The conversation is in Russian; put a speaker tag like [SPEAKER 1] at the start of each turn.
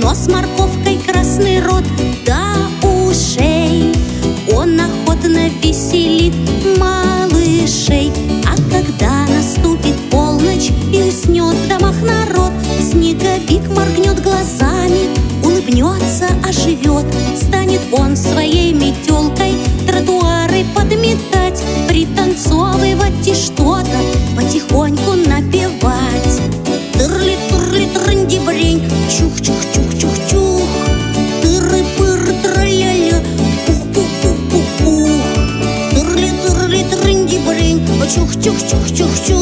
[SPEAKER 1] нос, морковкой красный рот до ушей. Он охотно веселит малышей. А когда наступит полночь и уснет в домах народ, снеговик моргнет глазами, улыбнется, оживет. Станет он своей метелкой тротуары подметать, пританцовывать и что-то потихоньку напевать. Тырли, тырли, трынди-брень, чух-чух-чух-чух-чух. Тыры-пыры, траля-ля, пух-пух-пух-пух-пух. Тырли, тырли, трынди-брень, чух-чух-чух-чух-чух.